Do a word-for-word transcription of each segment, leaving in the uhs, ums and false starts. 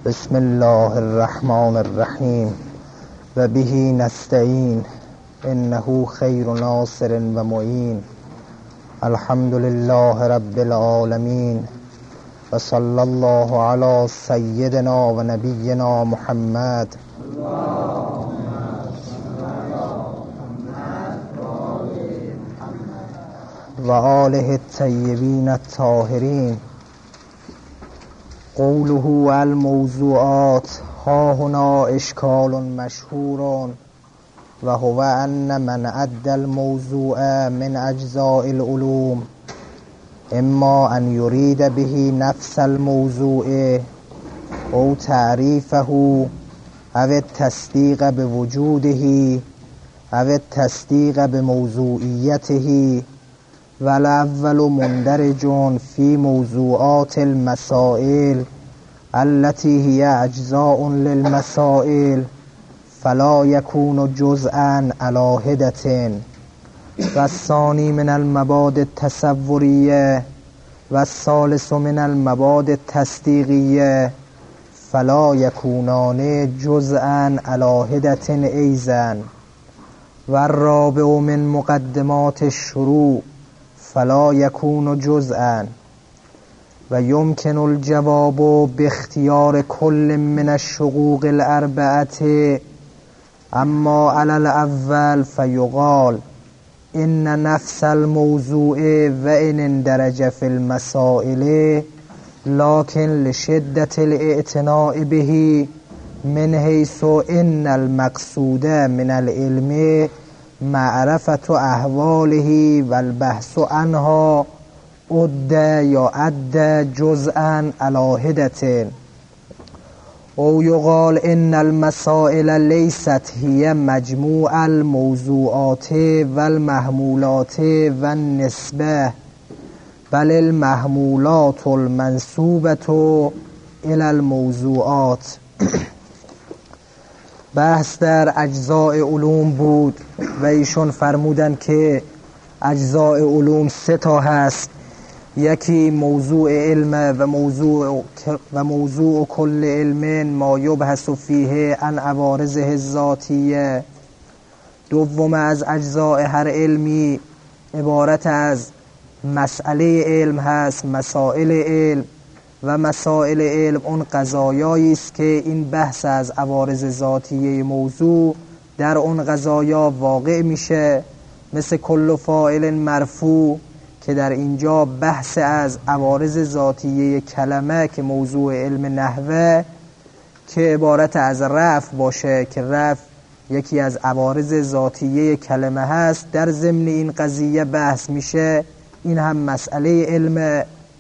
بسم الله الرحمن الرحیم و به نستعین انه خیر ناصر و معین. الحمد لله رب العالمین و صلی الله علی سیدنا و نبینا محمد و آله الطیبین الطاهرین. قوله الموضوعات ها هنا اشکال مشهور و هو ان من عد الموضوع من اجزاء العلوم اما ان یرید به نفس الموضوع او تعریفه او التصدیق بوجوده او التصدیق بموضوعیته والاول مندرج فی موضوعات المسائل التي هي اجزاء للمسائل فلا يكون جزءا على حدة. والثاني من المبادئ التصورية والثالث من المبادئ التصديقية فلا يكونان جزءا على حدة أيضا. والرابع من مقدمات الشروع فلا يكون جزءا. و يمكن الجواب باختيار كل من الشقوق الأربعة. اما على الاول فيقال ان نفس الموضوع وان اندرج في المسائل لكن لشدة الاعتناء به من حيث ان المقصود من العلم معرفة احواله والبحث عنها عد يعد جزءا على حدة. او يقال ان المسائل ليست هي مجموع الموضوعات والمحمولات والنسبة بل المحمولات المنسوبة الى الموضوعات. بحث در اجزاء علوم بود و ایشون فرمودن که اجزاء علوم سه تا هست. یکی موضوع علم و موضوع و موضوع کل علم ما یبحث فیه عن عوارضه الذاتیه. دوم از اجزاء هر علمی عبارت از مسئله علم هست، مسائل علم. و مسائل علم اون قضایایی است که این بحث از عوارض ذاتیه موضوع در اون قضایا واقع میشه، مثل کل فاعل مرفوع که در اینجا بحث از عوارض ذاتیه کلمه که موضوع علم نحوه که عبارت از رفع باشه که رفع یکی از عوارض ذاتیه کلمه هست، در ضمن این قضیه بحث میشه. این هم مسئله علم.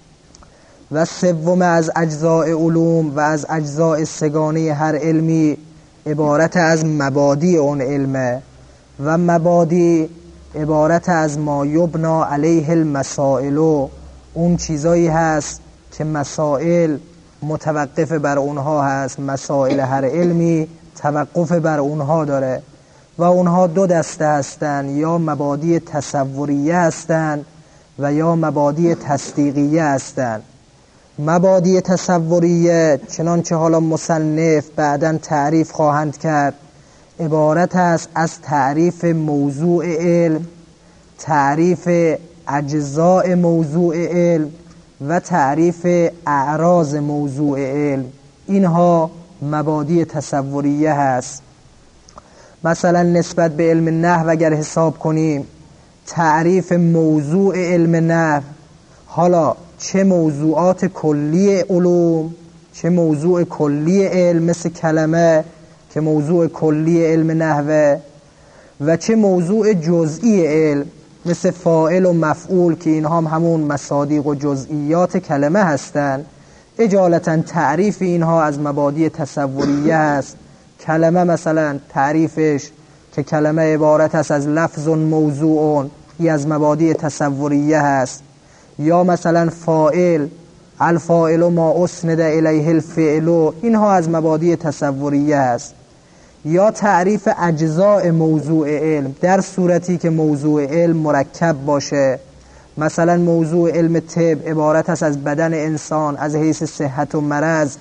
و سوم از اجزاء علوم و از اجزاء سگانه هر علمی عبارت از مبادی اون علمه و مبادی عبارت از ما یبنا علیه المسائل. اون چیزایی هست که مسائل متوقف بر اونها هست، مسائل هر علمی توقف بر اونها داره و اونها دو دسته هستن، یا مبادی تصوریه هستن و یا مبادی تصدیقیه هستن. مبادی تصوریه چنانچه حالا مصنف بعداً تعریف خواهند کرد عبارت است از تعریف موضوع علم، تعریف اجزاء موضوع علم و تعریف اعراض موضوع علم. اینها مبادی تصوریه هست. مثلا نسبت به علم نحو اگر حساب کنیم، تعریف موضوع علم نحو، حالا چه موضوعات کلی علوم، چه موضوع کلی علم مثل کلمه که موضوع کلی علم نحوه، و چه موضوع جزئی علم مثل فاعل و مفعول که اینها هم همون مصادیق و جزئیات کلمه هستند. اجالتا تعریف اینها از مبادی تصوریه است. کلمه مثلا تعریفش که کلمه عبارت است از لفظ موضوع، این از مبادی تصوریه هست. یا مثلا فاعل، الفاعل ما اسند الیه الفعل، اینها از مبادی تصوریه است. یا تعریف اجزاء موضوع علم در صورتی که موضوع علم مرکب باشه، مثلا موضوع علم طب عبارت است از بدن انسان از حیث صحت و مرض،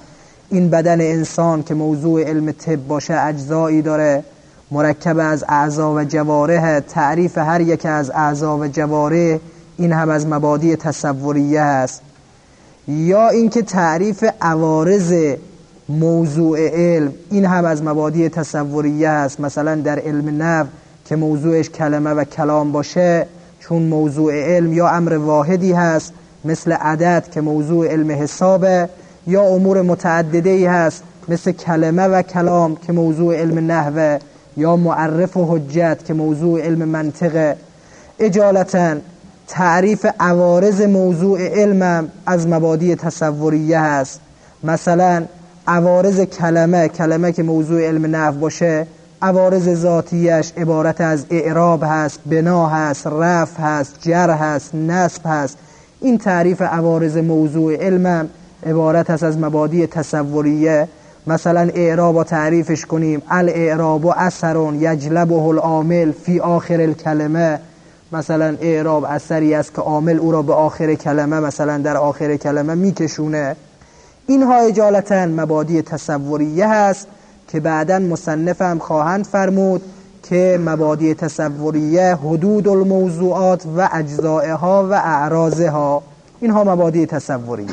این بدن انسان که موضوع علم طب باشه اجزایی داره مرکب از اعضا و جوارح. تعریف هر یک از اعضا و جوارح این هم از مبادی تصوریه است. یا اینکه تعریف عوارض موضوع علم این هم از مبادی تصوریه است. مثلا در علم نحو که موضوعش کلمه و کلام باشه، چون موضوع علم یا امر واحدی هست مثل عدد که موضوع علم حسابه، یا امور متعدده‌ای هست مثل کلمه و کلام که موضوع علم نحوه، یا معرف و حجت که موضوع علم منطقه. اجالتا تعریف عوارض موضوع علم از مبادی تصوریه هست. مثلا عوارض کلمه، کلمه که موضوع علم نحو باشه، عوارض ذاتیش عبارت از اعراب هست، بنا هست، رفع هست، جر هست، نصب هست. این تعریف عوارض موضوع علم عبارت هست از مبادی تصوریه. مثلا اعراب تعریفش کنیم، الاعراب اثر یجلبه العامل فی آخر الکلمه. مثلا اعراب اثری است که عامل او را به آخر کلمه، مثلا در آخر کلمه میکشونه. اینها اجالتا مبادی تصوریه هست که بعداً مصنف هم خواهند فرمود که مبادی تصوریه حدود الموضوعات و اجزائها و اعراضها، اینها مبادی تصوریه.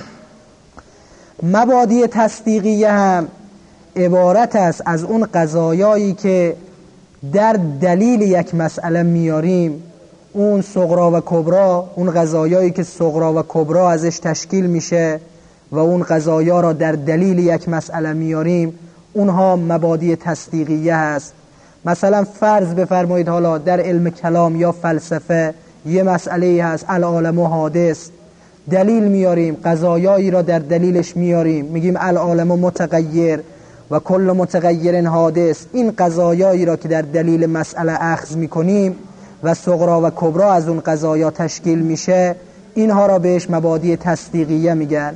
مبادی تصدیقیه هم عبارت است از اون قضایایی که در دلیل یک مسئله میاریم، اون صغرا و کبرا، اون قضایایی که صغرا و کبرا ازش تشکیل میشه و اون قضایا را در دلیل یک مسئله میاریم، اونها مبادی تصدیقیه هست. مثلا فرض بفرمایید حالا در علم کلام یا فلسفه یه مسئله هست العالم حادث، دلیل میاریم، قضایایی را در دلیلش میاریم، میگیم العالم متغیر و کل متغیر حادث. این قضایایی را که در دلیل مسئله اخذ میکنیم و صغرا و کبرا از اون قضایا تشکیل میشه، اینها را بهش مبادی تصدیقیه میگن.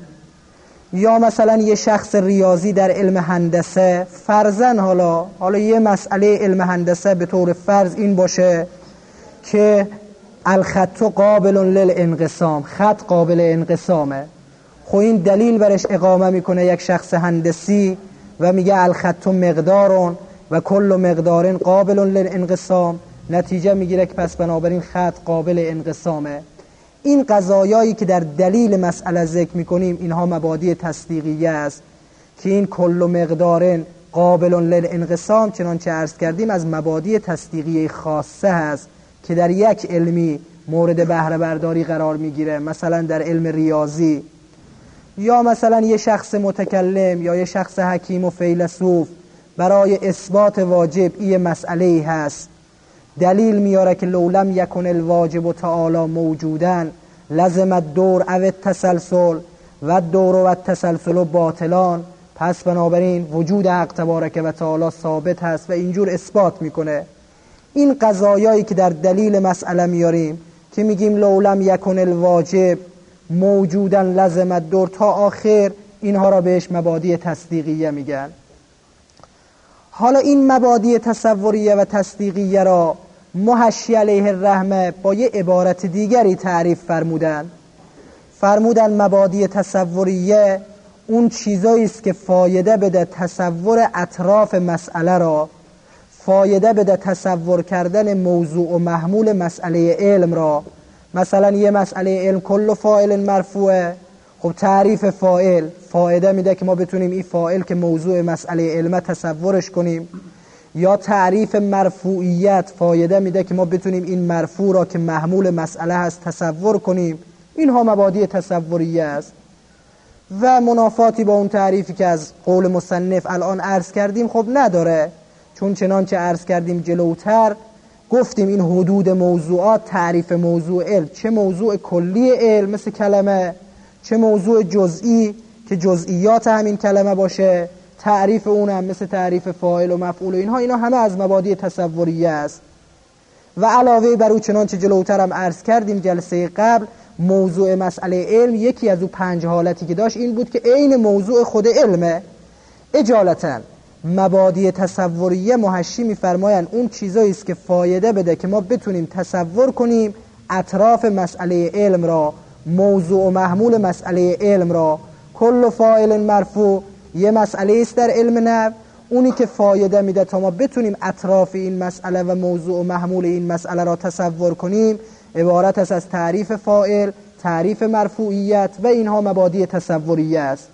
یا مثلا یه شخص ریاضی در علم هندسه، فرضاً حالا حالا یه مسئله علم هندسه به طور فرض این باشه که الخط قابل للانقسام، خط قابل انقسامه. خب این دلیل برش اقامه میکنه یک شخص هندسی و میگه الخط مقدارون و کل مقدارن قابل للانقسام، نتیجه میگیره که پس بنابراین خط قابل انقسامه. این قضایایی که در دلیل مسئله ذکر میکنیم اینها مبادی تصدیقیه است که این کل مقدارن قابل للانقسام چنانچه عرض کردیم از مبادی تصدیقیه خاصه هست که در یک علمی مورد بهره برداری قرار میگیره، مثلا در علم ریاضی. یا مثلا یه شخص متکلم یا یه شخص حکیم و فیلسوف برای اثبات واجب این مسئله هست، دلیل میاره که لولم یکن الواجب تعالی موجودن لازم الدور او التسلسل و الدور و التسلسل باطلان، پس بنابراین وجود حق تبارک و تعالی ثابت هست و اینجور اثبات میکنه. این قضایایی که در دلیل مسئله میاریم که میگیم لولم یکن الواجب موجودن لازم الدور تا آخر، اینها را بهش مبادی تصدیقیه میگن. حالا این مبادی تصوریه و تصدیقیه را محشی علیه الرحمه با یه عبارت دیگری تعریف فرمودن. فرمودن مبادی تصوریه اون چیزایی است که فایده بده تصور اطراف مسئله را، فایده بده تصور کردن موضوع و محمول مسئله علم را. مثلا یه مسئله علم کل فاعل مرفوعه، خب تعریف فاعل فایده میده که ما بتونیم این فاعل که موضوع مسئله علم تصورش کنیم. یا تعریف مرفوعیت فایده میده که ما بتونیم این مرفوع را که محمول مسئله هست تصور کنیم. اینها مبادی تصوریه است و منافاتی با اون تعریفی که از قول مصنف الان عرض کردیم خب نداره، چون چنانچه عرض کردیم جلوتر گفتیم این حدود موضوعات تعریف موضوع علم، چه موضوع کلی علم مثل کلمه، چه موضوع جزئی که جزئیات همین کلمه باشه، تعریف اونم مثل تعریف فاعل و مفعول و اینها، اینا همه از مبادی تصوریه است. و علاوه بر او چنانچه جلوتر هم عرض کردیم جلسه قبل، موضوع مسئله علم یکی از او پنج حالتی که داشت این بود که عین موضوع خود علمه. اجالتا مبادی تصوریه محشی می‌فرمایند اون چیزایی است که فایده بده که ما بتونیم تصور کنیم اطراف مسئله علم را، موضوع و محمول مسئله علم را. کل فاعل مرفوع یه مسئله است در علم نحو، اونی که فایده میده تا ما بتونیم اطراف این مسئله و موضوع و محمول این مسئله را تصور کنیم، عبارت است از تعریف فاعل، تعریف مرفوعیت و اینها مبادی تصوریه است.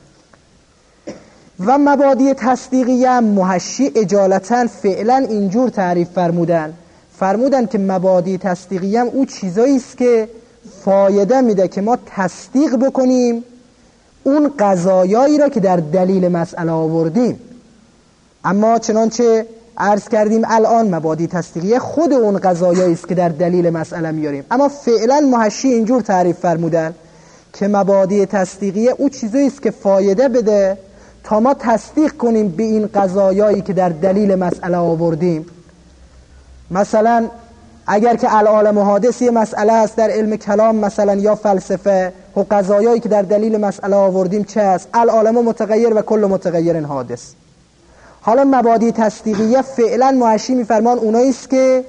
و مبادی تصدیقیه هم محشی اجالتا فعلا اینجور تعریف فرمودن فرمودن که مبادی تصدیقیه هم او چیزایی است که فایده میده که ما تصدیق بکنیم اون قضایایی را که در دلیل مسئله آوردیم. اما چنانچه عرض کردیم الان مبادی تصدیقیه خود اون قضایایی است که در دلیل مسئله میاریم، اما فعلا محشی اینجور تعریف فرمودن که مبادی تصدیقیه او چیزایی است که فایده بده تا ما تصدیق کنیم به این قضایایی که در دلیل مسئله آوردیم. مثلا اگر که العالم حادث یه مسئله است در علم کلام مثلا یا فلسفه، و قضایایی که در دلیل مسئله آوردیم چه است؟ العالم متغیر و کل متغیر حادث. حالا مبادی تصدیقیه فعلا محشی میفرمان اونایی است که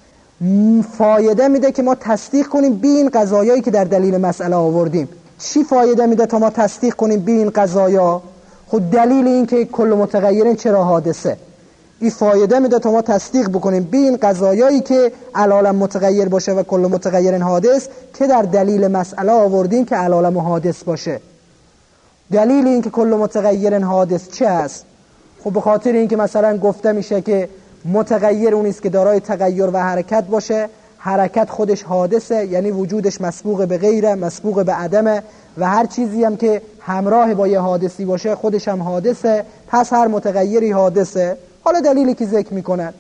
فایده میده که ما تصدیق کنیم به این قضایایی که در دلیل مسئله آوردیم. چی فایده میده تا ما تصدیق کنیم به این قضایا؟ خود دلیل این که کل متغیرین چرا حادثه، این فایده میده تا ما تصدیق بکنیم به این قضایایی که العالم متغیر باشه و کل متغیرین حادث که در دلیل مسئله آوردیم که العالم حادث باشه. دلیل این که کل متغیرین حادث چه است؟ خب به خاطر این که مثلا گفته میشه که متغیر اون است که دارای تغییر و حرکت باشه، حرکت خودش حادثه، یعنی وجودش مسبوق به غیره، مسبوق به عدمه، و هر چیزی هم که همراه با یه حادثی باشه خودش هم حادثه، پس هر متغیری حادثه. حالا دلیلی که ذکر میکنن،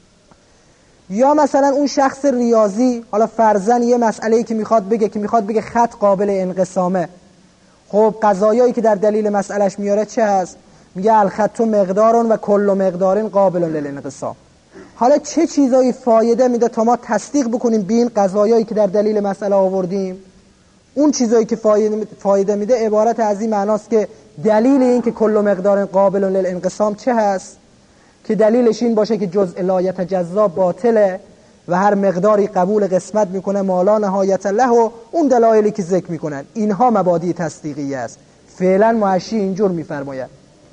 یا مثلا اون شخص ریاضی، حالا فرضاً یه مسئله‌ای که میخواد بگه که میخواد بگه خط قابل انقسامه، خب قضایایی که در دلیل مسئلهش میاره چه هست؟ میگه الخط مقدارون و کل مقدارین قابل للانقسام. حالا چه چیزایی فایده میده تا ما تصدیق بکنیم به این قضایایی که در دلیل مسئله آوردیم؟ اون چیزایی که فایده میده عبارت از این معناست که دلیل این که کل مقدارین قابل للانقسام چه هست؟ که دلیلش این باشه که جزء لا یتجزا باطله و هر مقداری قبول قسمت میکنه ما لا نهایت له، و اون دلایلی که ذکر میکنن اینها مبادی تصدیقیه است. فعلا محشی اینجور میفرماید.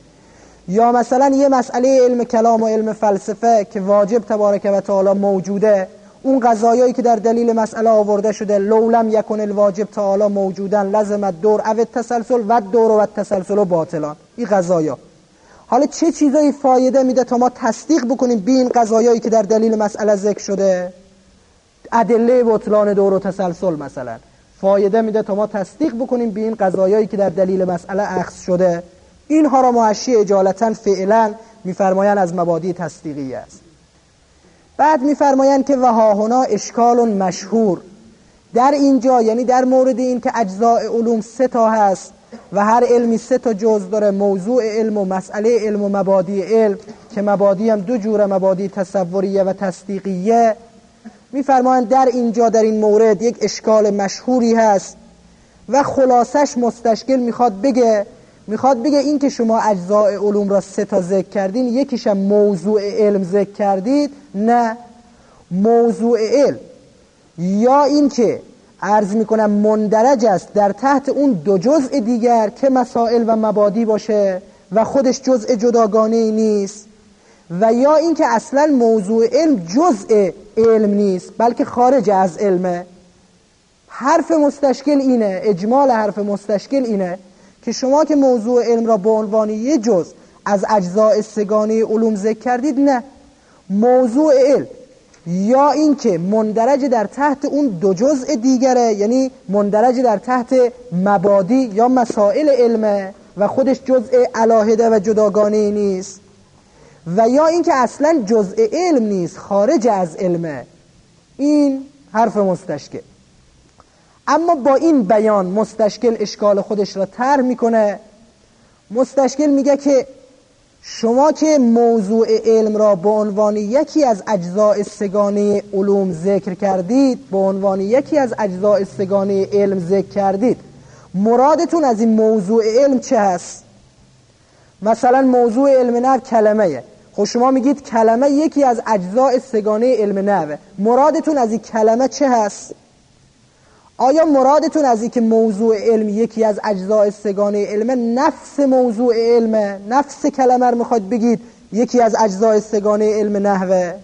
یا مثلا یه مسئله علم کلام و علم فلسفه که واجب تبارک و تعالی موجوده، اون قضایایی که در دلیل مسئله آورده شده لو لم یکن الواجب تعالی موجودن لزم الدور او التسلسل و الدور و التسلسل باطلان، این قضایا. حالا چه چیزایی فایده میده تا ما تصدیق بکنیم به این قضایایی که در دلیل مسئله ذکر شده؟ ادله بطلان دور و تسلسل مثلا فایده میده تا ما تصدیق بکنیم به این قضایایی که در دلیل مسئله اخذ شده. اینها را محشی اجالتا فعلا میفرمایند از مبادی تصدیقی است. بعد میفرمایند که وهاهنا اشکال مشهور، در اینجا یعنی در مورد این که اجزاء علوم سه تا هست و هر علمی سه تا جزء داره، موضوع علم و مسئله علم و مبادی علم، که مبادی هم دو جوره، مبادی تصوریه و تصدیقیه. میفرمایند در اینجا در این مورد یک اشکال مشهوری هست و خلاصش مستشکل میخواد بگه میخواد بگه این که شما اجزاء علوم را سه تا ذکر کردین، یکیش هم موضوع علم ذکر کردید، نه موضوع علم یا این که عرض میکنم مندرج است در تحت اون دو جزء دیگر که مسائل و مبادی باشه و خودش جزء جداگانه نیست، و یا این که اصلا موضوع علم جزء علم نیست بلکه خارج از علمه. حرف مستشکل اینه، اجمال حرف مستشکل اینه که شما که موضوع علم را به عنوان یه جزء از اجزاء سگانه علوم ذکر کردید، نه، موضوع علم یا این که مندرج در تحت اون دو جزء دیگره، یعنی مندرج در تحت مبادی یا مسائل علمه و خودش جزء علاهده و جداگانه نیست، و یا این که اصلا جزء علم نیست، خارج از علمه. این حرف مستشکل. اما با این بیان مستشکل اشکال خودش را طرح میکنه. مستشکل میگه که شما که موضوع علم را به عنوان یکی از اجزاء سگانه علوم ذکر کردید، به عنوان یکی از اجزاء سگانه علم ذکر کردید، مرادتون از این موضوع علم چه هست؟ مثلا موضوع علم نحو کلمه، خب شما میگید کلمه یکی از اجزاء سگانه علم نحوه، مرادتون از این کلمه چه هست؟ آیا مرادتون از این که موضوع علم یکی از اجزای سگانه علمه نفس موضوع علمه؟ نفس کلمه رو میخواید بگید یکی از اجزای سگانه علم نحوه؟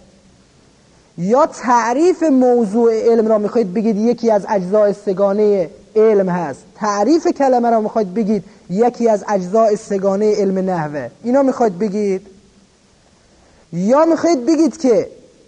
یا تعریف موضوع علم را میخواید بگید یکی از اجزای سگانه علم هست؟ تعریف کلمه را میخواید بگید یکی از اجزای سگانه علم نحوه؟ اینا میخواید بگید؟ یا میخواید بگید که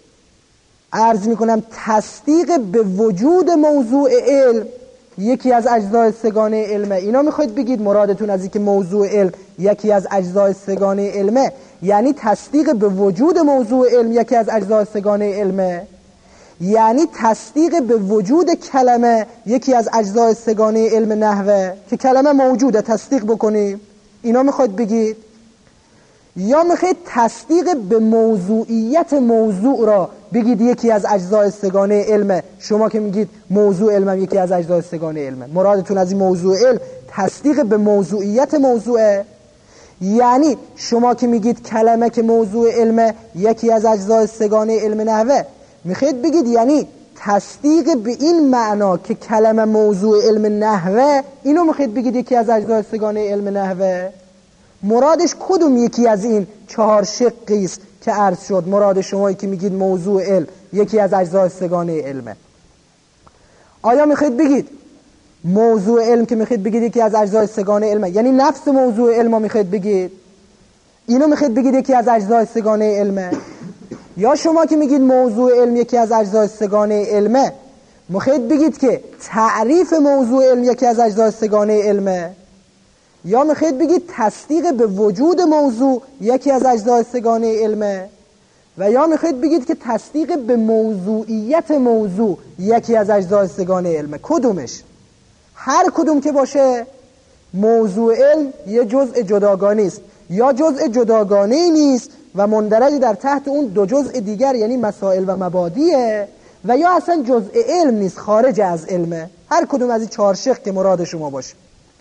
عرض میکنم تصدیق به وجود موضوع علم یکی از اجزای سگانه علمه؟ اینا میخواید بگید مرادتون از این که موضوع علم یکی از اجزای سگانه علمه یعنی تصدیق به وجود موضوع علم یکی از اجزای سگانه علمه؟ یعنی تصدیق به وجود کلمه یکی از اجزای سگانه علم نحوه که کلمه موجوده تصدیق بکنیم؟ اینا میخواید بگید؟ یا میخواید تصدیق به موضوعیت موضوع را بگید یکی از اجزای سگانه علمه؟ شما که میگید موضوع علم یکی از اجزای سگانه علمه، مرادتون از این موضوع علم تصدیق به موضوعیت موضوعه؟ یعنی شما که میگید کلمه که موضوع علمه یکی از اجزای سگانه علم نحوه، میخواید بگید یعنی تصدیق به این معنا که کلمه موضوع علم نحوه، اینو میخواید بگید یکی از اجزای سگانه علم نحوه؟ مرادش کدوم یکی از این چهار شقی است که عرض شد؟ مراد شمایی که میگید موضوع علم یکی از اجزای سگانه علمه، آیا میخواید بگید موضوع علم که میخواید بگید یکی از اجزای سگانه علمه یعنی نفس موضوع علم میخواید بگید؟ اینو میخواید بگید یکی از اجزای سگانه علمه؟ یا شما که میگید موضوع علم یکی از اجزای سگانه علمه میخواید بگید که تعریف موضوع علم یکی از اجزای سگانه علمه؟ یا میخواید بگید تصدیق به وجود موضوع یکی از اجزای سگانه علمه؟ و یا میخواید بگید که تصدیق به موضوعیت موضوع یکی از اجزای سگانه علمه؟ کدومش؟ هر کدوم که باشه موضوع علم یه جزء جداگانه است، یا جزء جداگانه نیست و مندرج در تحت اون دو جزء دیگر یعنی مسائل و مبادیه، و یا اصلا جزء علم نیست، خارج از علمه. هر کدوم از این چهار شق که مراد شما باشه.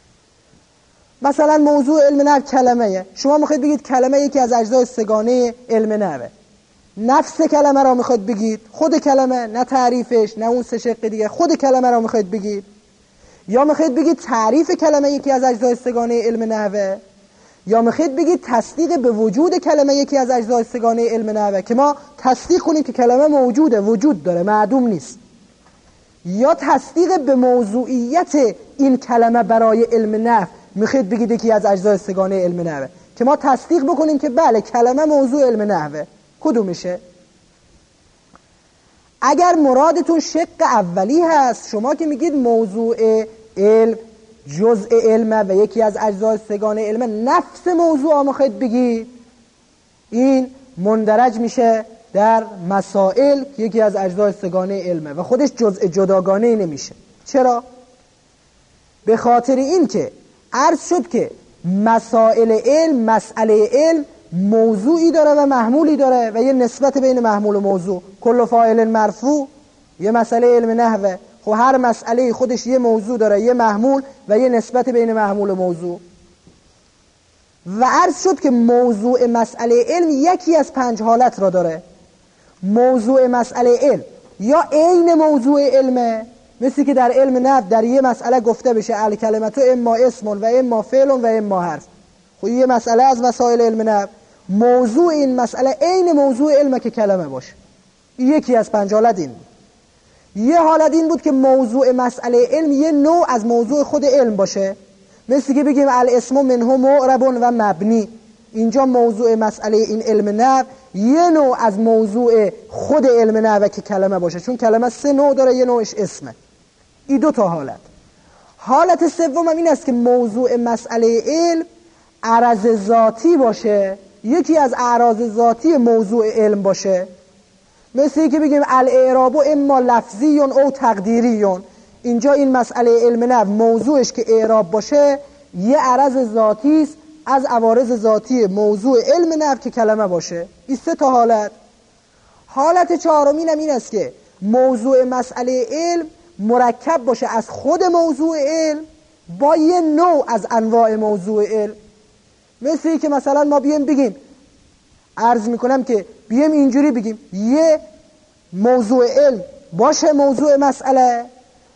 مثلا موضوع علم نحو کلمه، شما میخواید بگید کلمه یکی از اجزای سگانه علم نحوه، نفس کلمه را میخواید بگید، خود کلمه، نه تعریفش نه اون سه شق دیگه، خود کلمه را میخواید بگید؟ یا میخواید بگید تعریف کلمه یکی از اجزای سگانه علم نحوه؟ یا میخواید بگید تصدیق به وجود کلمه یکی از اجزای سگانه علم نحوه که ما تصدیق کنیم که کلمه موجوده، وجود داره، معدوم نیست؟ یا تصدیق به موضوعیت این کلمه برای علم نحو میخواید بگید یکی از اجزای سگانه علم نحوه که ما تصدیق بکنیم که بله کلمه موضوع علم نحوه؟ کدوم میشه؟ اگر مرادتون شق اولی هست، شما که میگید موضوع علم جزء علمه و یکی از اجزای سگانه علمه، نفس موضوع میخواید بگید، این مندرج میشه در مسائل که یکی از اجزای سگانه علمه و خودش جزء جداگانه نمیشه. چرا؟ به خاطر این که عرض شد که مسائل علم، مسئله علم موضوعی داره و محمولی داره و یه نسبت بین محمول و موضوع. کل فاعل مرفوع یه مسئله علم نحوه، خب هر مسئله خودش یه موضوع داره، یه محمول و یه نسبت بین محمول و موضوع. و عرض شد که موضوع مسئله علم یکی از پنج حالت را داره. موضوع مسئله علم یا عین موضوع علمه، مثل که در علم نحو در یه مسئله گفته بشه الکلمه اما اسم و اما فعل و اما حرف، خب یه مسئله از مسائل علم نحو موضوع این مسئله عین موضوع علمه که کلمه باشه. یکی از پنج حالت این. یه حالت این بود که موضوع مسئله علم یه نوع از موضوع خود علم باشه، مثل که بگیم الاسم منه معرب و مبنی. اینجا موضوع مسئله این علم نحو یه نوع از موضوع خود علم نحو که کلمه باشه، چون کلمه سه نوع داره، یه نوعش اسمه. این دو تا حالت. حالت سوم هم این است که موضوع مسئله علم عرض ذاتی باشه، یکی از اعراض ذاتی موضوع علم باشه، مثل که بگیم الاعراب اما لفظی او تقدیری. اینجا این مسئله علم نحو موضوعش که اعراب باشه یه عرض ذاتی است از عوارض ذاتی موضوع علم نحو که کلمه باشه. این سه تا حالت. حالت چهارمین هم این است که موضوع مسئله علم مرکب باشه از خود موضوع علم با یه نوع از انواع موضوع علم، مثل که مثلا ما بیم بگیم، عرض میکنم که بیم اینجوری بگیم یه موضوع علم باشه موضوع مسئله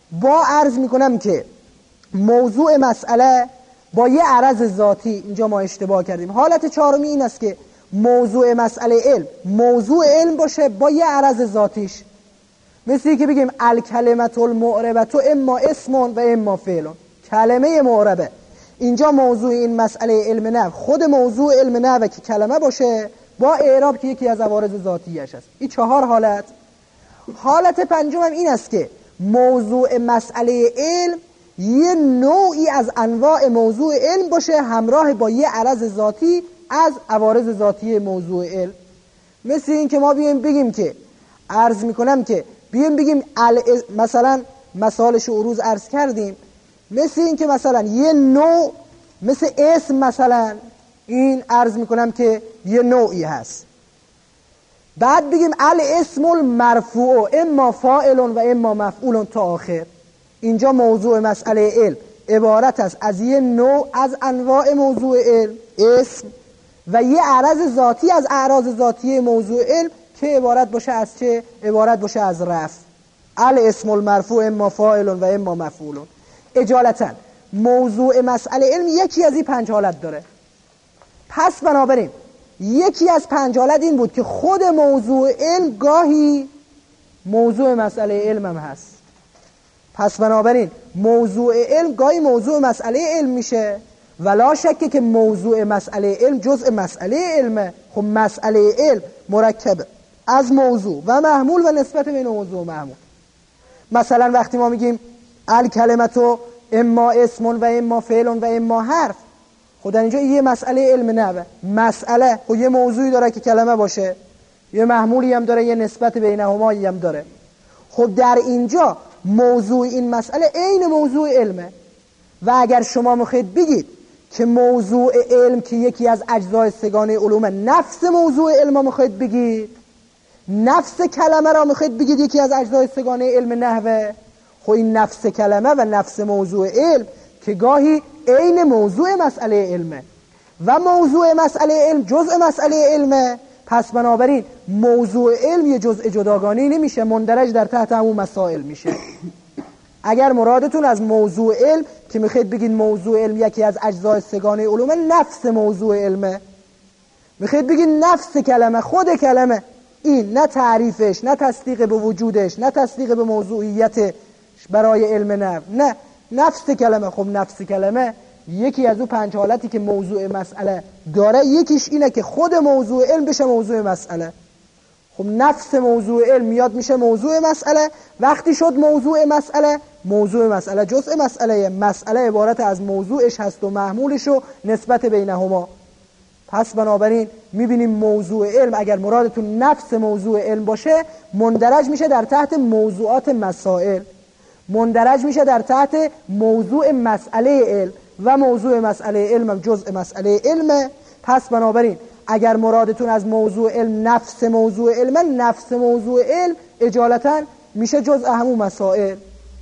با عرض میکنم که موضوع مسئله با یه عرض ذاتی، اینجا ما اشتباه کردیم. حالت چهارمی این است که موضوع مسئله علم موضوع علم باشه با یه عرض ذاتیش، مثل که بگیم الکلمة المعربة اما اسم و اما فعل. کلمه معربه اینجا موضوع این مسئله علم نحو خود موضوع علم نحو که کلمه باشه با اعراب که یکی از عوارض ذاتیش است. این چهار حالت. حالت پنجم هم این است که موضوع مسئله علم یه نوعی از انواع موضوع علم باشه همراه با یه عرض ذاتی از عوارض ذاتی موضوع علم. مثل این که ما بیایم بگیم که عرض میکنم که بیایم بگیم مثلا مثالش عروض عرض کردیم، مثل این که مثلا یه نوع مثل اسم، مثلا این عرض میکنم که یه نوعی هست. بعد بگیم الاسم المرفوع اما فاعل و اما مفعول تا آخر. اینجا موضوع مسئله علم عبارت است از یه نوع از انواع موضوع علم اسم و یه عرض ذاتی از اعراض ذاتی موضوع علم که عبارت باشه از چه؟ عبارت باشه از رفع. الاسم المرفوع اما فاعل و اما مفعول. اجالتا موضوع مسئله علم یکی از این پنج حالت داره. پس بنابراین یکی از پنج حالت این بود که خود موضوع علم گاهی موضوع مسئله علم هم هست. پس بنابراین موضوع علم گاهی موضوع مسئله علم میشه و لا شکه که موضوع مسئله علم جزء مسئله علمه. خب مسئله علم مرکبه از موضوع و محمول و نسبت بین موضوع و محمول. مثلا وقتی ما میگیم الکلمة اما اسم و اما فعل و اما حرف، خود اینجا یه مسئله علم نبه. مسئله خب یه موضوعی داره که کلمه باشه، یه محمولی هم داره، یه نسبت بینهمایی هم داره. خب در اینجا موضوع این مسئله عین موضوع علمه. و اگر شما میخواید بگید که موضوع علم که یکی از اجزای سگانه علوم نفس موضوع علم میخواید بگید، نفس کلمه را میخواید بگید یکی از اجزای سگانه علم نحوه، خب این نفس کلمه و نفس موضوع علم که گاهی عین موضوع مسئله علمه و موضوع مسئله علم جزء مسئله علمه. پس بنابراین موضوع علم یه جزء جداگانه نمیشه، مندرج در تحت همون مسائل میشه. اگر مرادتون از موضوع علم که میخواید بگید موضوع علم یکی از اجزای سگانه علومه، نفس موضوع علمه، میخواید بگید نفس کلمه، خود کلمه، این نه تعریفش، نه تصدیق به وجودش، نه تصدیق به موضوعیت برای علم نحو، نه نفس کلمه. خب نفس کلمه یکی از اون پنج حالتی که موضوع مسئله داره، یکیش اینه که خود موضوع علم بشه موضوع مسئله. خب نفس موضوع علم میاد میشه موضوع مسئله. وقتی شد موضوع مسئله، موضوع مسئله جزء مسئله، مسئله عبارت از موضوعش هست و محمولش و نسبت بینهما. پس بنابراین میبینیم موضوع علم اگر مرادتون نفس موضوع علم باشه، مندرج میشه در تحت موضوعات مسائل، مندرج میشه در تحت موضوع مسئله علم و موضوع مسئله علم هم جزء مسئله علمه. پس بنابراین اگر مرادتون از موضوع علم نفس موضوع علم، نفس موضوع علم اجالتا میشه جزء همون مسائل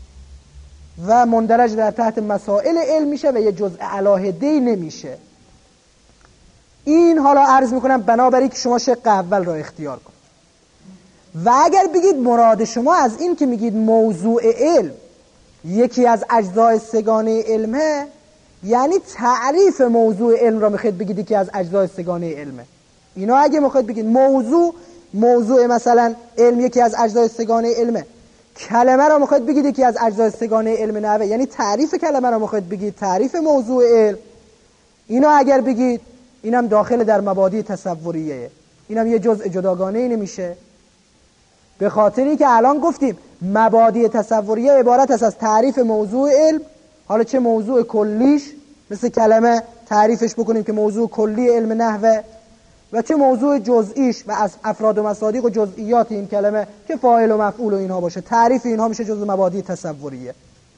و مندرج در تحت مسائل علم میشه و یه جزء علاهده‌ای نمیشه. این حالا عرض میکنم بنابراین که شما شق اول را اختیار کنید. و اگر بگید مراد شما از این که میگید موضوع علم یکی از اجزای سگانه علمه، یعنی تعریف موضوع علم را میخواید بگید که از اجزای سگانه علمه. اینا اگه میخواید بگید موضوع موضوع مثلا علم یکی از اجزای سگانه علمه، کلمه را میخواید بگید که از اجزای سگانه علم نحوه، یعنی تعریف کلمه را میخواید بگید تعریف موضوع علم. اینا اگر بگید اینم داخل در مبادی تصوریه، اینم یه جزء جداگانه ای نمیشه. به خاطری که الان گفتیم مبادی تصوریه عبارت است از تعریف موضوع علم، حالا چه موضوع کلیش مثل کلمه تعریفش بکنیم که موضوع کلی علم نحوه، و چه موضوع جزئیش و از افراد و مصادیق و جزئیات این کلمه که فاعل و مفعول و اینها باشه. تعریف اینها میشه جزء مبادی تصوریه.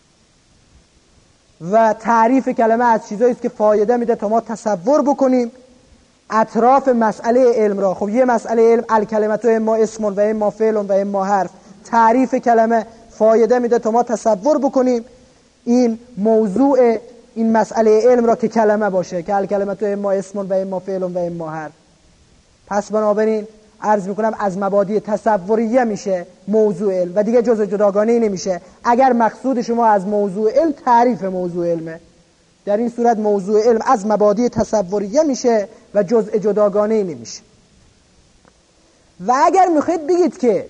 و تعریف کلمه از چیزایی است که فایده میده تا ما تصور بکنیم اطراف مسئله علم را. خب یه مسئله علم الکلمة اما اسم و اما فعل و اما حرف، تعریف کلمه فایده میده تا ما تصور بکنیم این موضوع این مسئله علم را که کلمه باشه که الکلمة اما اسم و اما فعل و اما حرف. پس بنابراین عرض میکنم از مبادی تصوریه میشه موضوع علم و دیگه جزء جداگانه نمیشه. اگر مقصود شما از موضوع علم تعریف موضوع علمه، در این صورت موضوع علم از مبادی تصوریه میشه و جزء جداگانه نمیشه. و اگر میخواید بگید که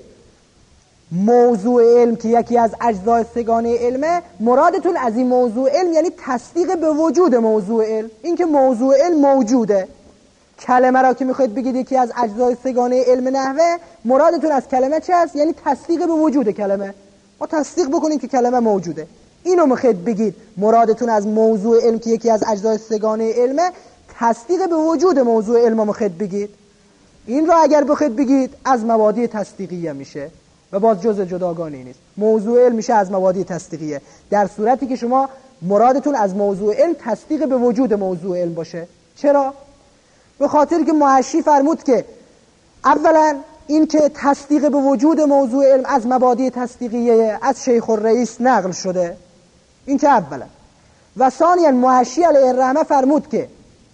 موضوع علم که یکی از اجزای سگانه علمه، مرادتون از این موضوع علم یعنی تصدیق به وجود موضوع علم، این که موضوع علم موجوده. کلمه را که میخواید بگید یکی از اجزای سگانه علم نحوه، مرادتون از کلمه چه است؟ یعنی تصدیق به وجود کلمه. ما تصدیق بکنیم که کلمه موجوده. اینو میخواید بگید مرادتون از موضوع علم که یکی از اجزای سگانه علمه، تصدیق به وجود موضوع علم میخواید بگید. این را اگر بخواید بگید از مبادی تصدیقیه میشه و باز جزء جداگانه نیست. موضوع علم میشه از مبادی تصدیقیه در صورتی که شما مرادتون از موضوع علم تصدیق به وجود موضوع علم باشه. چرا؟ به خاطر که محشی فرمود که اولا این که تصدیق به وجود موضوع علم از مبادی تصدیقیه از شیخ الرئیس نقل شده، این که اولا. و ثانیا محشی علیه الرحمه فرمود که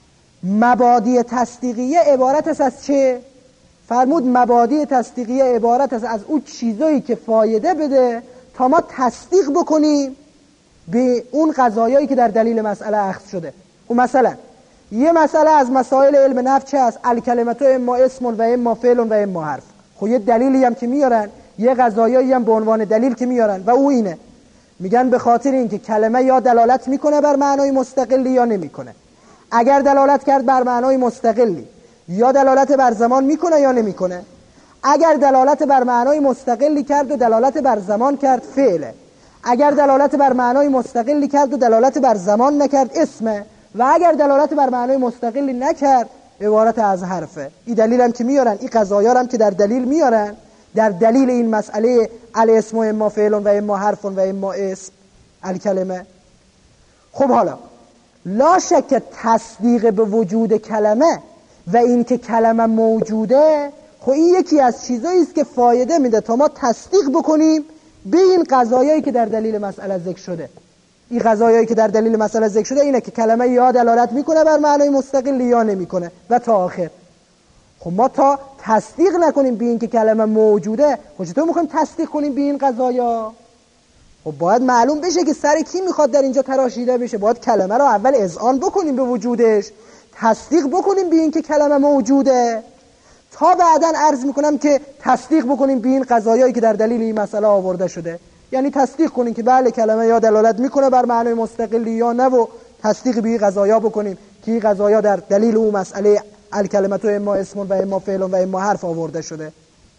مبادی تصدیقیه عبارت است از چه؟ فرمود مبادی تصدیقیه عبارت است از اون چیزایی که فایده بده تا ما تصدیق بکنیم به اون قضایایی که در دلیل مسئله اخذ شده. و مثلا یه مسئله از مسائل علم نفس چه است؟ الکلمتو اما اسم و اما فعل و اما حرف. خب یه دلیلی هم که میارن، یه قضایایی هم به عنوان دلیل که میارن و او اینه، میگن به خاطر اینکه کلمه یا دلالت میکنه بر معنای مستقلی یا نمیکنه. اگر دلالت کرد بر معنای مستقلی یا دلالت بر زمان میکنه یا نمیکنه. اگر دلالت بر معنای مستقلی کرد و دلالت بر زمان کرد فعله. اگر دلالت بر معنای مستقلی کرد و دلالت بر زمان نکرد اسمه. و اگر دلالت بر معنای مستقلی نکرد عبارت از حرفه. این دلیل هم که میارن، این قضایا هم که در دلیل میارن، در دلیل این مسئله الاسم و اما فعل و اما حرف و اما اسم الکلمه. خب حالا لا شک تصدیق به وجود کلمه و این که کلمه موجوده، خب این یکی از چیزایی است که فایده میده تا ما تصدیق بکنیم به این قضایایی که در دلیل مسئله ذکر شده. این قضایایی که در دلیل مسئله ذکر شده اینه که کلمه یا دلالت میکنه بر معنای مستقل یا نمیکنه و تا آخر. خب ما تا تصدیق نکنیم به این که کلمه موجوده، خب چطور میخوایم تصدیق کنیم به این قضایا؟ خب باید معلوم بشه که سر کی میخواد در اینجا تراشیده بشه. باید کلمه رو اول اذعان بکنیم به وجودش، تصدیق بکنیم به این که کلمه موجوده، تا بعداً عرض میکنم که تصدیق بکنیم به این قضایایی که در دلیل این مسئله آورده شده. یعنی تصدیق کنیم که بله کلمه یا دلالت میکنه بر معنای مستقلی یا نه و تصدیق به این قضایا بکنیم که این قضایا در دلیل اون مسئله الکلمتو اما اسم و اما فعل و اما حرف آورده شده.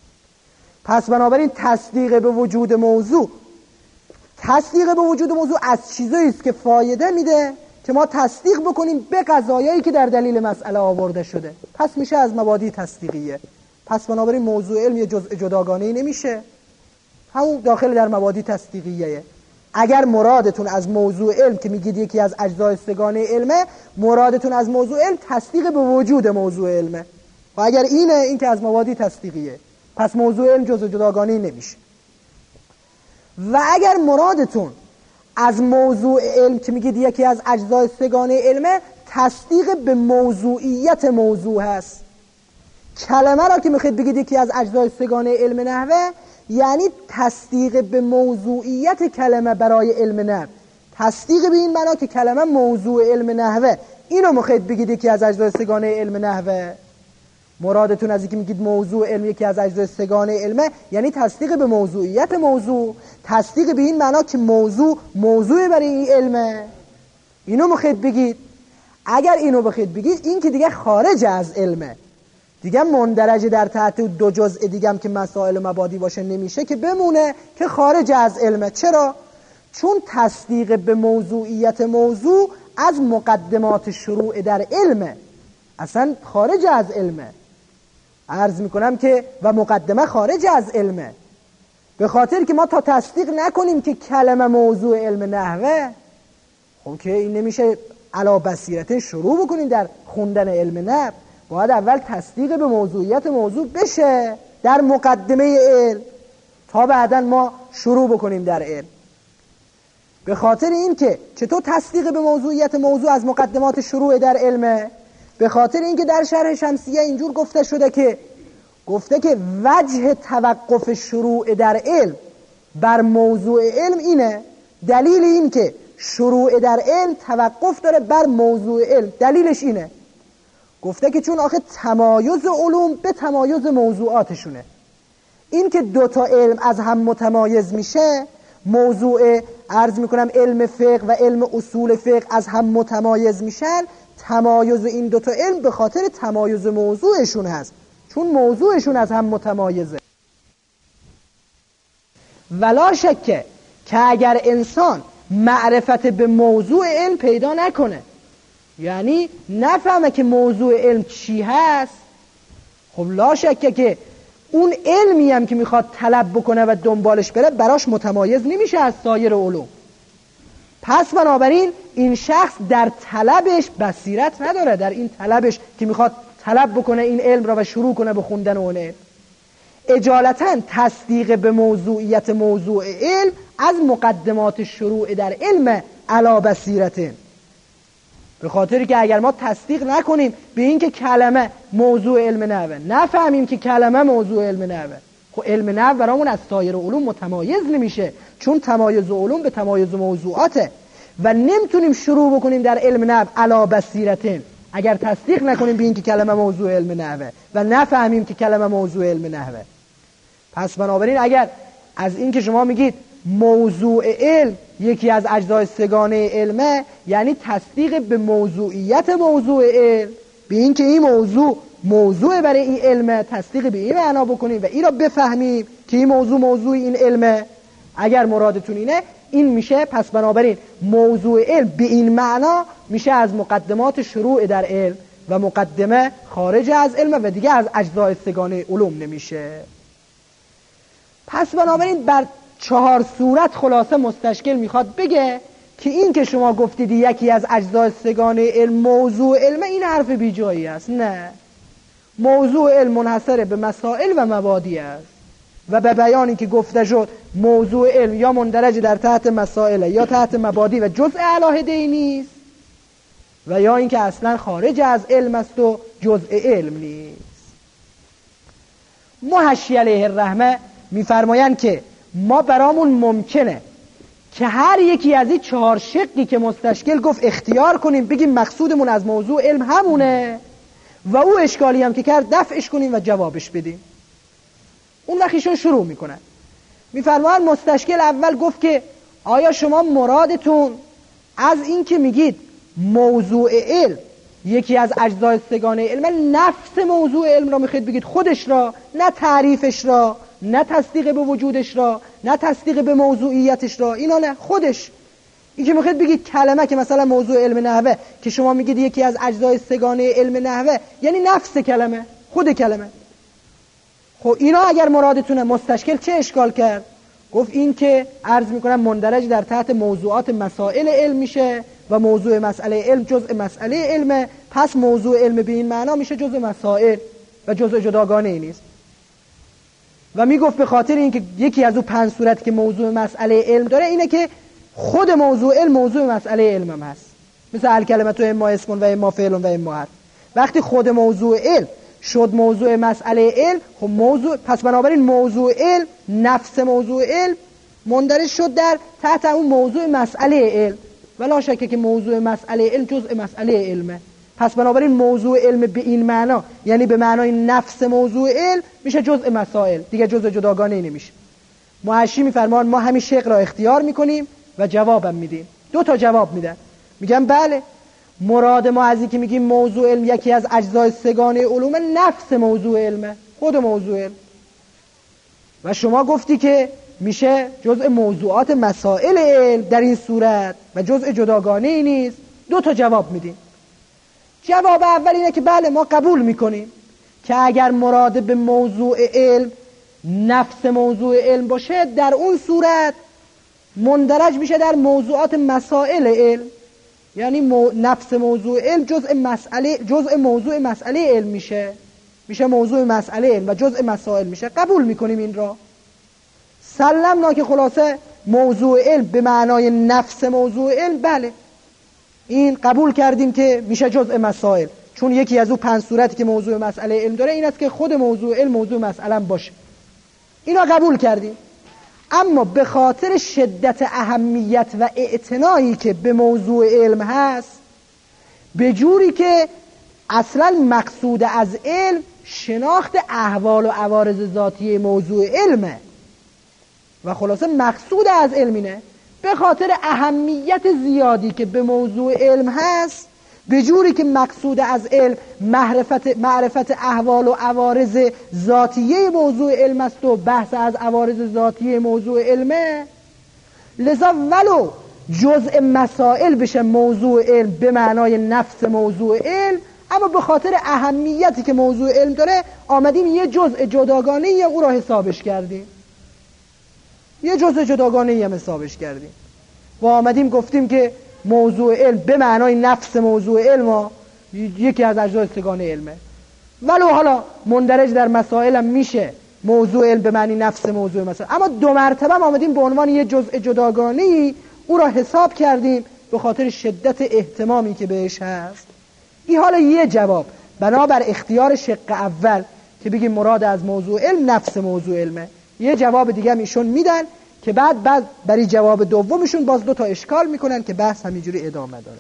پس بنابراین تصدیق به وجود موضوع تصدیق به وجود موضوع از چیزایی است که فایده میده که ما تصدیق بکنیم به قضایایی که در دلیل مسئله آورده شده. پس میشه از مبادی تصدیقیه. پس بنابراین موضوع علم یه جزء جداگانه‌ای نمیشه، همون داخل در مبادی تصدیقیه. اگر مرادتون از موضوع علم که میگید یکی از اجزای سگانه علمه، مرادتون از موضوع علم تصدیق به وجود موضوع علمه و اگر اینه، این که از مبادی تصدیقیه، پس موضوع علم جزء جداگانه‌ای نمیشه. و اگر مرادتون از موضوع علم که میگید یکی از اجزای سگانه علمه، تصدیق به موضوعیت موضوع هست. کلمه را که میخواید بگید یکی از اجزای سگانه علم نحوه، یعنی تصدیق به موضوعیت کلمه برای علم نحو. تصدیق به این معنا که کلمه موضوع علم نحوه، اینو میخواید بگید یکی از اجزای سگانه علم نحوه. مرادتون از اینکه میگید موضوع علم یکی از اجزای سگانه علمه، یعنی تصدیق به موضوعیت موضوع، تصدیق به این معنا که موضوع موضوع برای این علمه، اینو میخواید بگید. اگر اینو بخواید بگید، این که دیگه خارج از علمه، دیگه مندرج در تحت دو جزء دیگه هم که مسائل مبادی باشه نمیشه که بمونه که خارج از علمه. چرا؟ چون تصدیق به موضوعیت موضوع از مقدمات شروع در علمه، اصلا خارج از علمه. عرض میکنم که و مقدمه خارج از علمه، به خاطر که ما تا تصدیق نکنیم که کلمه موضوع علم نحوه، خب که این نمیشه علا بصیرت شروع بکنیم در خوندن علم نحو. باید اول تصدیق به موضوعیت موضوع بشه در مقدمه علم تا بعدا ما شروع بکنیم در علم. به خاطر این که چطور تصدیق به موضوعیت موضوع از مقدمات شروع در علمه؟ به خاطر اینکه در شرح شمسیه اینجور گفته شده که گفته که وجه توقف شروع در علم بر موضوع علم اینه. دلیل این که شروع در علم توقف داره بر موضوع علم، دلیلش اینه. گفته که چون آخه تمایز علوم به تمایز موضوعاتشونه. این که دوتا علم از هم متمایز میشه، موضوع عرض میکنم علم فقه و علم اصول فقه از هم متمایز میشن، تمایز این دوتا علم به خاطر تمایز موضوعشون هست، چون موضوعشون از هم متمایزه. ولا شکه که اگر انسان معرفت به موضوع علم پیدا نکنه، یعنی نفهمه که موضوع علم چی هست، خب لا شکه که اون علمی هم که میخواد طلب بکنه و دنبالش بره براش متمایز نمیشه از سایر علوم. پس بنابراین این شخص در طلبش بصیرت نداره، در این طلبش که میخواد طلب بکنه این علم را و شروع کنه به خوندن اون علم. اجالتا تصدیق به موضوعیت موضوع علم از مقدمات شروع در علم علا بصیرتن، به خاطری که اگر ما تصدیق نکنیم به این که کلمه موضوع علم نحوه، نفهمیم که کلمه موضوع علم نحوه، خب علم نحو برامون از سایر علوم متمایز نمیشه، چون تمایز علوم به تمایز موضوعاته و نمیتونیم شروع بکنیم در علم نحو علا بصیرتن اگر تصدیق نکنیم به این که کلمه موضوع علم نحوه و نفهمیم که کلمه موضوع علم نحوه. پس بنابراین اگر از این که شما میگید موضوع علم یکی از اجزای سگانه علمه، یعنی تصدیق به موضوعیت موضوع علم، به این که این موضوع موضوع برای این علمه، تصدیق به این معنا بکنیم و این را بفهمیم که این موضوع موضوع این علمه. اگر مرادتون اینه این میشه، پس بنابراین موضوع علم به این معنا میشه از مقدمات شروع در علم و مقدمه خارج از علم و دیگه از اجزای سگانه علوم نمیشه. پس بنابراین بر چهار صورت خلاصه مستشکل میخواد بگه که این که شما گفتید یکی از اجزای سگانه علم موضوع علم، این حرف بی جایی است. نه، موضوع علم منحصر به مسائل و مبادی است و به بیانی که گفته شد موضوع علم یا مندرج در تحت مسائل یا تحت مبادی و جزء علاهده نیست و یا اینکه اصلا خارج از علم است و جزء علم نیست. محشی علیه الرحمه میفرمایند که ما برامون ممکنه که هر یکی از این چهار شقی که مستشکل گفت اختیار کنیم، بگیم مقصودمون از موضوع علم همونه و او اشکالی هم که کرد دفعش کنیم و جوابش بدیم. اون وقتشون شروع میکنن. میفرمایند مستشکل اول گفت که آیا شما مرادتون از این که میگید موضوع علم یکی از اجزای سگانه علم، نفس موضوع علم را میخواید بگید، خودش را، نه تعریفش را، نه تصدیق به وجودش را، نه تصدیق به موضوعیتش را، اینا نه، خودش. این که میخواید بگید کلمه که مثلا موضوع علم نحوه که شما میگید یکی از اجزای سگانه علم نحوه، یعنی نفس کلمه، خود کلمه. خب اینا اگر مرادتونه، مستشکل چه اشکال کرد؟ گفت این که عرض میکنم مندرج در تحت موضوعات مسائل علم میشه و موضوع مسئله علم جزء مسئله علمه، پس موضوع علم به این معنا میشه جزء مسائل و جزء جداگانه ای نیست. و میگفت به خاطر اینکه یکی از اون پنج صورت که موضوع مسئله علم داره اینه که خود موضوع علم موضوع مسئله علم هم هست، مثل الکلمه تو اما اسم و اما فعل و اما حرف. وقتی خود موضوع علم شد موضوع مسئله علم، خب موضوع، پس بنابراین موضوع علم نفس موضوع علم مندرج شد در تحت اون موضوع مسئله علم، ولا شکه که موضوع مسئله علم جزء مسئله علمه. پس بنابراین موضوع علم به این معنا، یعنی به معنای نفس موضوع علم، میشه جزء مسائل، دیگه جزء جداگانه نمیشه. محشی میفرمان ما همین شق را اختیار میکنیم و جوابم میدیم. دو تا جواب میدن، میگم بله مراد ما از این که میگیم موضوع علم یکی از اجزای سگانه علوم، نفس موضوع علمه، خود موضوع علم. و شما گفتی که میشه جزء موضوعات مسائل علم در این صورت و جزء جداگانه ای نیست. دو تا جواب میدیم. جواب اول اینه که بله ما قبول میکنیم که اگر مراد به موضوع علم نفس موضوع علم باشه، در اون صورت مندرج میشه در موضوعات مسائل علم، یعنی مو... نفس موضوع علم جزء مسئله جزء موضوع مسئله علم میشه، میشه موضوع مسئله علم و جزء مسائل میشه. قبول میکنیم این را، سلمنا که خلاصه موضوع علم به معنای نفس موضوع علم، بله این قبول کردیم که میشه جزء مسائل. چون یکی از اون پنج صورتی که موضوع مسئله علم داره این است که خود موضوع علم موضوع مسئله باشه. اینا قبول کردیم. اما به خاطر شدت اهمیت و اعتنایی که به موضوع علم هست، به جوری که اصلا مقصود از علم شناخت احوال و عوارض ذاتی موضوع علمه و خلاصه مقصود از علم اینه، به خاطر اهمیت زیادی که به موضوع علم هست، به جوری که مقصود از علم معرفت, معرفت احوال و عوارض ذاتیه موضوع علم است و بحث از عوارض ذاتیه موضوع علمه، لذا ولو جزء مسائل بشه موضوع علم به معنای نفس موضوع علم، اما به خاطر اهمیتی که موضوع علم داره آمدیم یه جزء جداگانه یه او را حسابش کردیم، یه جزء جداگانه هم حسابش کردیم و آمدیم گفتیم که موضوع علم به معنای نفس موضوع علم یکی از اجزای سگانه علمه، ولو حالا مندرج در مسائل هم میشه موضوع علم به معنی نفس موضوع مسائل، اما دو مرتبه آمدیم به عنوان یه جزء جداگانه او را حساب کردیم به خاطر شدت اهتمامی که بهش هست. این حالا یه جواب بنابر اختیار شق اول که بگیم مراد از موضوع علم نفس موضوع علمه. یه جواب دیگه هم ایشون میدن که بعد بعد برای جواب دومشون باز دو تا اشکال میکنن که بحث همینجوری ادامه داره.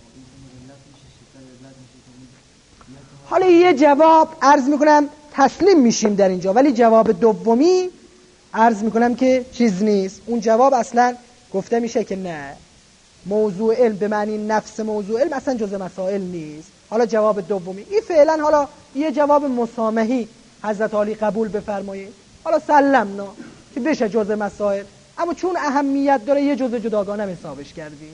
حالا یه جواب عرض میکنم تسلیم میشیم در اینجا، ولی جواب دومی عرض میکنم که چیز نیست. اون جواب اصلا گفته میشه که نه، موضوع علم به معنی نفس موضوع علم اصلا جزء مسائل نیست. حالا جواب دومی این فعلا حالا یه جواب مسامحی حضرت عالی قبول بفرمایید، حالا سلمنا که بشه جزء مسائل، اما چون اهمیت داره یه جزء جداگانه حسابش کردیم.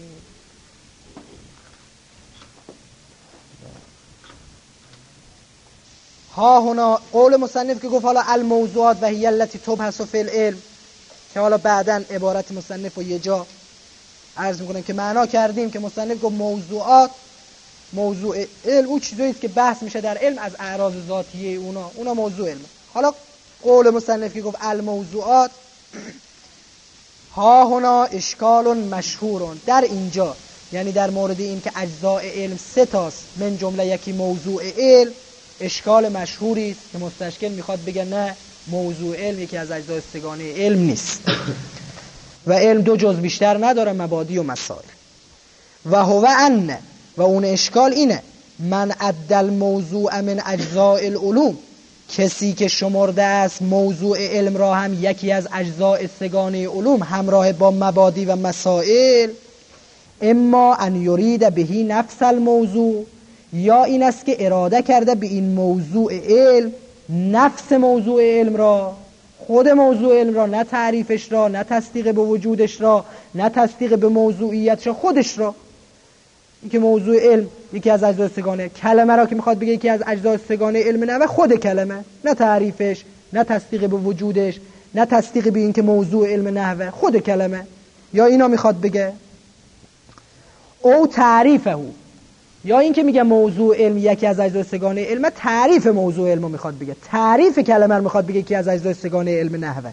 ها هنا قول مصنف که گفت حالا الموضوعات و هی التی تبحث فی العلم، که حالا بعداً عبارت مصنف رو یه جا عرض میکنم که معنا کردیم که مصنف گفت موضوعات، موضوع علم اون چیزایی است که بحث میشه در علم از اعراض ذاتیه اونا، اونا موضوع علم. حالا قول مصنف که گفت الموضوعات ها هنا اشکال مشهور، در اینجا یعنی در مورد این که اجزاء علم سه تاست من جمله یکی موضوع علم، اشکال مشهوری است که مستشکل میخواد بگه نه موضوع علم یکی از اجزای سگانه علم نیست و علم دو جز بیشتر نداره، مبادی و مسائل. و هو ان، و اون اشکال اینه، من عدل موضوع من اجزاء العلوم، کسی که شمرده است موضوع علم را هم یکی از اجزاء سگانه علوم همراه با مبادی و مسائل، اما ان یرید بهی نفس الموضوع، یا این است که اراده کرده به این موضوع علم نفس موضوع علم را، خود موضوع علم را، نه تعریفش را، نه تصدیق به وجودش را، نه تصدیق به موضوعیتش را، خودش را. این که موضوع علم یکی از اجزای سگانه، کلمه را که میخواد بگه یکی از اجزای سگانه علم نه خود کلمه، نه تعریفش، نه تصدیق به وجودش، نه تصدیق به این که موضوع علم نحوه، خود کلمه. یا اینا میخواد بگه او تعریفه، یا این که میگه موضوع علم یکی از اجزای سگانه علم، تعریف موضوع علم رو میخواد بگه، تعریف کلمه رو میخواد بگه یکی از اجزای سگانه علم نحوه.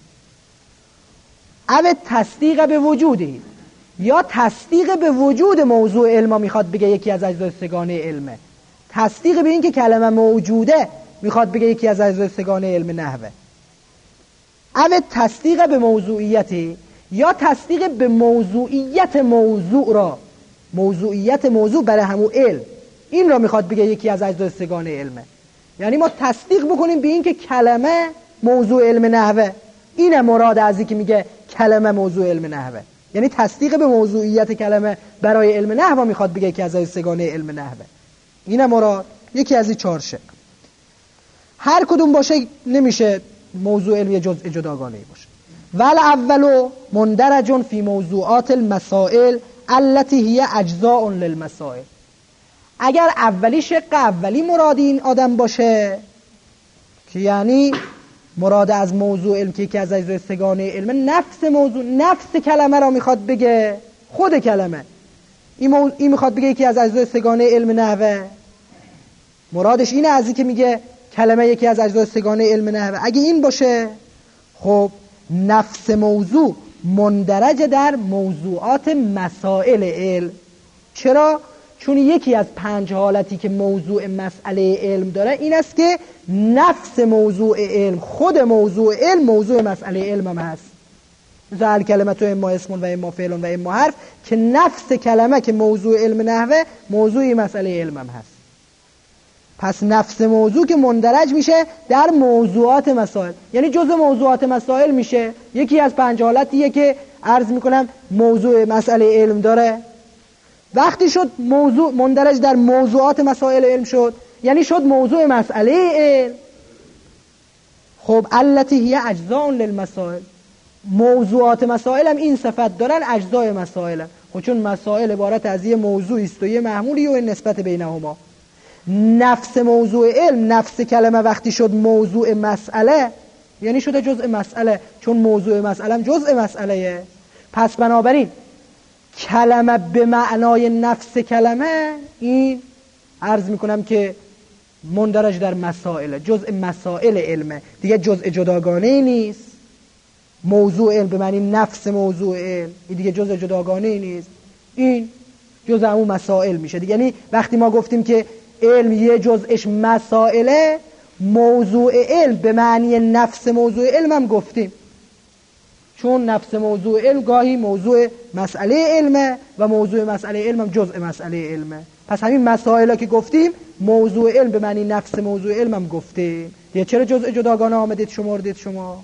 او تصدیق به وجودی، یا تصدیق به وجود موضوع علم میخواد بگه یکی از اجزای سگانه علمه، تصدیق به این که کلمه موجوده میخواد بگه یکی از اجزای سگانه علم نحوه. او تصدیق به موضوعیتی، یا تصدیق به موضوعیت موضوع را، موضوعیت موضوع برای همون علم، این را میخواد بگه یکی از اجزای سگانه علمه. یعنی ما تصدیق بکنیم به این که کلمه موضوع علم نحوه، اینه مراد از این که میگه کلمه موضوع علم نحوه، یعنی تصدیق به موضوعیت کلمه برای علم نحو میخواد بگه که از اجزای سگانه علم نحوه. اینه مراد، یکی از این چهار شق. هر کدوم باشه نمیشه موضوع علمی جزء جداگانه باشه. ول اولو مندرج فی موضوعات المسائل التي هي اجزاء للمسائل. اگر اولی شق اولی مراد این آدم باشه که یعنی مراد از موضوع علم که یکی از اجزای سگانه علم نفس موضوع، نفس کلمه را میخواد بگه، خود کلمه، این, مو... این میخواد بگه یکی از اجزای سگانه علم نحوه، مرادش اینه از این که میگه کلمه یکی از اجزای سگانه علم نحوه. اگه این باشه خب نفس موضوع مندرج در موضوعات مسائل علم. چرا؟ چون یکی از پنج حالتی که موضوع مسئله علم داره این است که نفس موضوع علم، خود موضوع علم موضوع مسئله علم هم هست. مثل الکلمه اما اسم و اما فعل و اما حرف که نفس کلمه که موضوع علم نحوه موضوع مسئله علم هم هست. پس نفس موضوع که مندرج میشه در موضوعات مسائل، یعنی جزء موضوعات مسائل میشه. یکی از پنج حالتیه که عرض میکنم موضوع مسئله علم داره. وقتی شد موضوع مندرج در موضوعات مسائل علم شد، یعنی شد موضوع مسئله علم. خب التی هی اجزاء للمسائل، موضوعات مسائل هم این صفت دارن، اجزای مسائل هم. خب چون مسائل عبارت از یه موضوعی است و یه محمولی و نسبت بینهما، نفس موضوع علم، نفس کلمه وقتی شد موضوع مسئله یعنی شده جزء مسئله، چون موضوع مسئله هم جزء مسئله. پس بنابراین کلمه به معنای نفس کلمه این عرض میکنم که مندرج در مسائل، جزء مسائل علمه دیگه، جزء جداگانه نیست. موضوع علم به معنی نفس موضوع علم این دیگه جزء جداگانه نیست، این جزء همون مسائل میشه دیگه. یعنی وقتی ما گفتیم که علم یه جزءش مسائله، موضوع علم به معنی نفس موضوع علم هم گفتیم، چون نفس موضوع علم گاهی موضوع مسئله علمه و موضوع مسئله علم هم جزء مسئله علمه. پس همین مسائل که گفتیم موضوع علم به معنی نفس موضوع علم هم گفتیم دیگه. چرا جزء جداگانه آمدید شمردید شما؟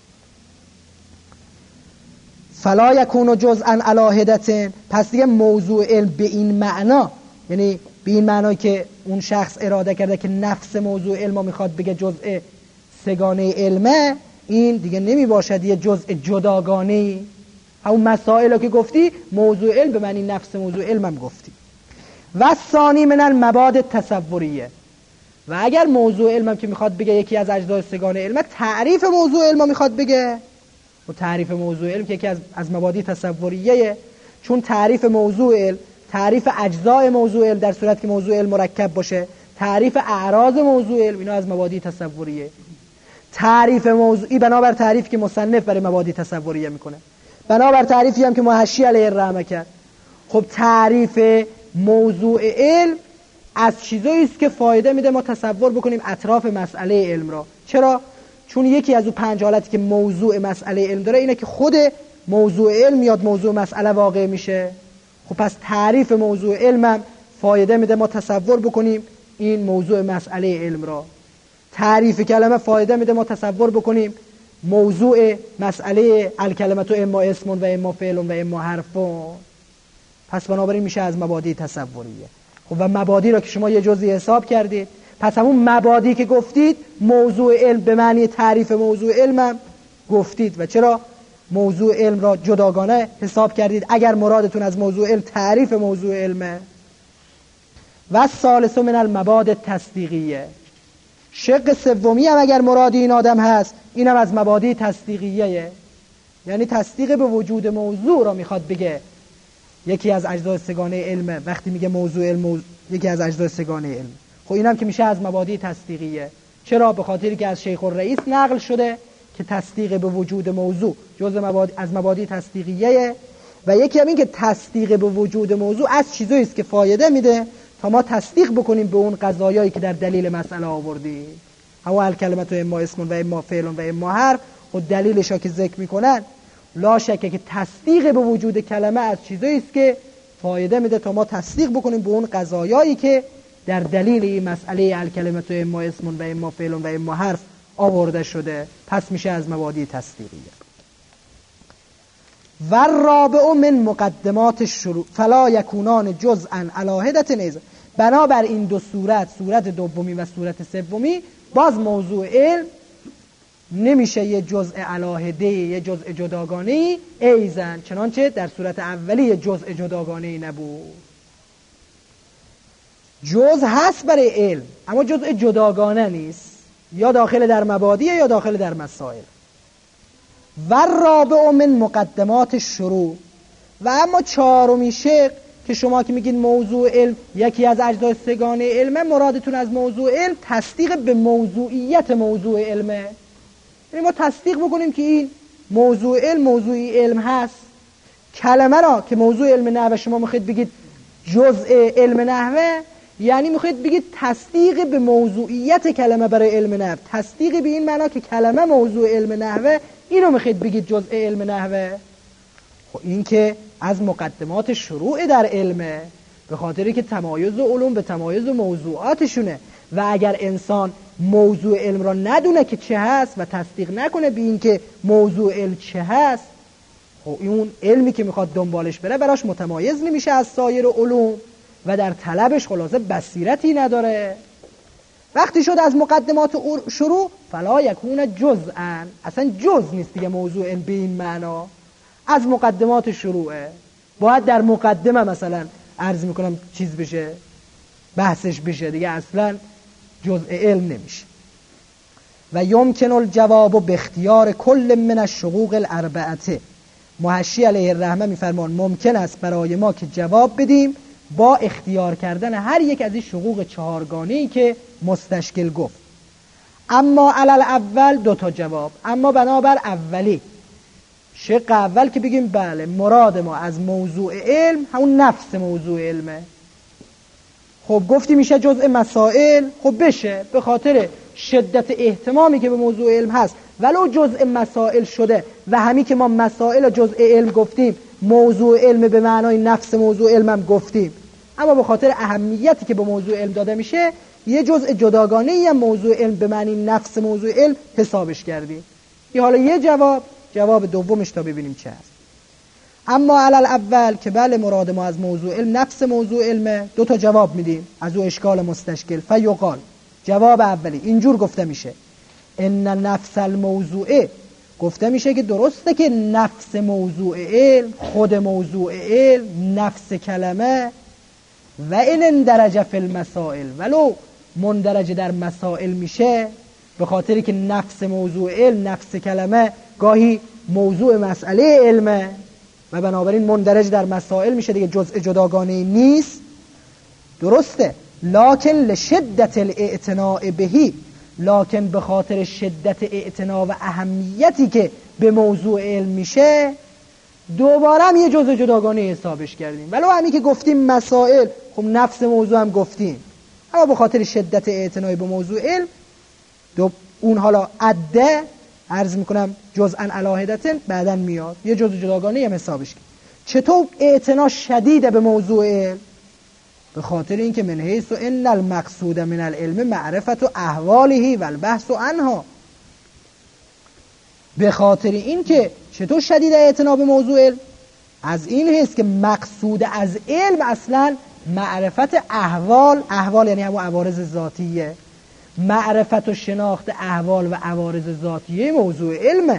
فلا یکون جزءا علی حدة، پس دیگه موضوع علم به این معنا، یعنی به این معنی که اون شخص اراده کرده که نفس موضوع علم میخواد بگه جزء سگانه علمه، این دیگه نمی باشد یه جزء جداگانه. همون مسائل که گفتی موضوع علم به معنی نفس موضوع علم هم گفتی. و ثانی من المبادئ تصوریه، و اگر موضوع علم هم که میخواد بگه یکی از اجزای سگانه علمه، تعریف موضوع علم میخواد بگه، و تعریف موضوع علم که یکی از از مبادئ تصوریه، چون تعریف موضوع علم تعریف اجزای موضوع علم در صورت که موضوع علم مرکب باشه، تعریف اعراض موضوع علم، اینا از مبادئ تصوریه. تعریف موضوعی بنابر تعریف که مصنف برای مبادئ تصوریه میکنه، بنابر تعریفی هم که محشی علیه الرحمه کرد. خب تعریف موضوع علم از چیزایی است که فایده میده ما تصور بکنیم اطراف مسئله علم را. چرا؟ چون یکی از اون پنج حالتی که موضوع مسئله علم داره اینه که خود موضوع علم میاد موضوع مسئله واقع میشه. خب پس تعریف موضوع علم فایده میده ما تصور بکنیم این موضوع مسئله علم را. تعریف کلمه فایده میده ما تصور بکنیم موضوع مسئله الکلمه اما اسم و اما فعل و اما حرف. پس بنابراین میشه از مبادئ تصوریه. خب و مبادئ را که شما یه جزئی حساب کردید، پس همون مبادئ که گفتید موضوع علم به معنی تعریف موضوع علم گفتید. و چرا موضوع علم را جداگانه حساب کردید اگر مرادتون از موضوع علم تعریف موضوع علمه؟ و ثالث من المبادئ تصدیقیه، شق سومی هم اگر مراد این آدم هست اینم از مبادئ تصدیقیه، یعنی تصدیق به وجود موضوع را میخواد بگه یکی از اجزای سگانه علمه. وقتی میگه موضوع علم موضوع... یکی از اجزای سگانه علم، خب اینم که میشه از مبادئ تصدیقیه. چرا؟ به خاطری که از شیخ الرئیس نقل شده که تصدیق به وجود موضوع جزء مبادئ از مبادئ تصدیقیه. و یکی هم این که تصدیق به وجود موضوع از چیزایی است که فایده میده تا ما تصدیق بکنیم به اون قضایایی که در دلیل مسئله آوردی. همون الکلمه اما اسم و اما فعل و اما حرف، خود دلیلش ها که ذکر میکنن لا شکه که تصدیق به وجود کلمه از چیزایی است که فایده میده تا ما تصدیق بکنیم به اون قضایایی که در دلیل این مسئله الکلمه اما اسم و اما فعل و اما حرف آورده شده. پس میشه از مبادئ تصدیقیه. و الرابع من مقدمات الشروع فلا یکونان جزءا علی حدة نیز. بنابر این دو صورت، صورت دومی و صورت سومی، باز موضوع علم نمیشه یه جزء علی حده، یه جزء جداگانه ایزن، چنانچه در صورت اولی یه جزء جداگانه نبود. جزء هست برای علم اما جزء جداگانه نیست، یا داخل در مبادئ یا داخل در مسائل. و الرابع من مقدمات الشروع. و اما چهارمی شق که شما که میگید موضوع علم یکی از اجزای سگانه علمه، مرادتون از موضوع علم تصدیق به موضوعیت موضوع علمه، یعنی ما تصدیق بکنیم که این موضوع علم موضوعی علم هست. کلمه را که موضوع علم نه و شما میخواید بگید جزء علم نحوه یعنی میخواید بگید تصدیق به موضوعیت کلمه برای علم نحو، تصدیق به این معنا که کلمه موضوع علم نحوه، اینو میخواید بگید جزء علم نحوه. خب این که از مقدمات شروع در علمه، به خاطری که تمایز علوم به تمایز موضوعاتشونه و اگر انسان موضوع علم را ندونه که چه هست و تصدیق نکنه به این که موضوع علم چه هست، خب اون علمی که میخواد دنبالش بره براش متمایز نمیشه از سایر علوم و در طلبش خلاصه بصیرتی نداره. وقتی شد از مقدمات شروع فلا یکون جزءا، اصلا جز نیست دیگه موضوع علم به این معنا، از مقدمات شروعه، باید در مقدمه مثلا عرض میکنم چیز بشه، بحثش بشه، دیگه اصلا جزء علم نمیشه. و یمکن الجواب به اختیار کل من الشقوق الاربعه، محشی علیه الرحمه میفرمان ممکن است برای ما که جواب بدیم با اختیار کردن هر یک از این شقوق چهارگانه‌ای که مستشکل گفت. اما علل اول دو تا جواب، اما بنابر اولی شق اول که بگیم بله مراد ما از موضوع علم همون نفس موضوع علمه، خب گفتی میشه جزء مسائل، خب بشه به خاطر شدت اهتمامی که به موضوع علم هست ولو جزء مسائل شده و همین که ما مسائل جزء علم گفتیم موضوع علم به معنای نفس موضوع علم هم گفتیم، اما به خاطر اهمیتی که به موضوع علم داده میشه یه جزء جداگانه‌ای هم موضوع علم به معنی نفس موضوع علم حسابش کردیم. این حالا یه جواب. جواب دومش تا ببینیم چه هست. اما علل اول که بله مراد ما از موضوع علم نفس موضوع علمه، دو تا جواب میدیم از او اشکال مستشکل. فیقال، جواب اولی اینجور گفته میشه ان نفس الموضوع، گفته میشه که درسته که نفس موضوع علم، خود موضوع علم، نفس کلمه و این اندرجه فی المسائل، ولو مندرجه در مسائل میشه به خاطری که نفس موضوع علم، نفس کلمه گاهی موضوع مسئله علمه و بنابراین مندرج در مسائل میشه دیگه، جزء جداگانه نیست. درسته، لکن لشدت الاعتناء بهی، لکن به خاطر شدت اعتنا و اهمیتی که به موضوع علم میشه دوباره هم یه جزء جداگانه حسابش کردیم، ولو همی که گفتیم مسائل خب نفس موضوع هم گفتیم، اما به خاطر شدت اعتنای به موضوع علم دو اون حالا عده عرض میکنم جزءا علاهدتن بعدن میاد یه جزء جداگانه هم حسابش کرد. چطور اعتنا شدیده به موضوع علم؟ به خاطر اینکه من حیث ان المقصود من العلم معرفت و احواله و البحث عنها، به خاطر اینکه چطور شدید اعتنا به موضوع علم؟ از این حیث که مقصود از علم اصلا معرفت احوال، احوال یعنی همون عوارض ذاتیه، معرفت و شناخت احوال و عوارض ذاتیه موضوع علمه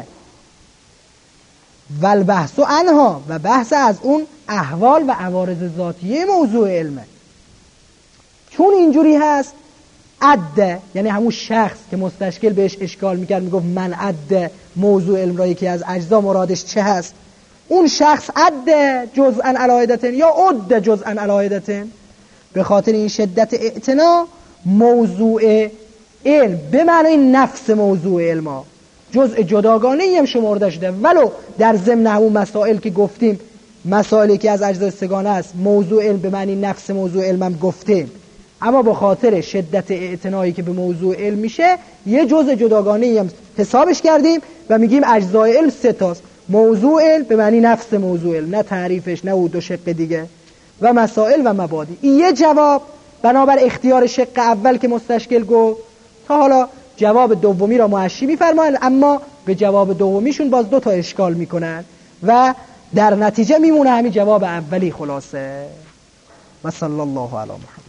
و البحث عنها، و بحث از اون احوال و عوارض ذاتیه موضوع علمه. چون اینجوری هست عده یعنی همون شخص که مستشکل بهش اشکال میکرد میگفت من عده موضوع علم را یکی از اجزا مرادش چه هست، اون شخص عده جزءا علاهدتن یا عده جزءا علاهدتن، به خاطر این شدت اعتنا موضوع علم به معنی نفس موضوع علم جزء جداگانه‌ای هم شمرده شده، ولو در ضمن همون مسائل که گفتیم مسائلی که از اجزای سگانه است موضوع علم به معنی نفس موضوع علم هم گفتیم، اما به خاطر شدت اعتنایی که به موضوع علم میشه یه جزء جداگانه‌ای هم حسابش کردیم و میگیم اجزای علم سه تاست، موضوع علم به معنی نفس موضوع علم، نه تعریفش نه اون دو شق دیگه، و مسائل و مبادی. این یه جواب بنابر اختیار شق اول که مستشکل گفت. تا حالا جواب دومی را محشی میفرمایند، اما به جواب دومیشون باز دو تا اشکال میکنن و در نتیجه میمونه همین جواب اولی خلاصه. و صلی الله علی محمد.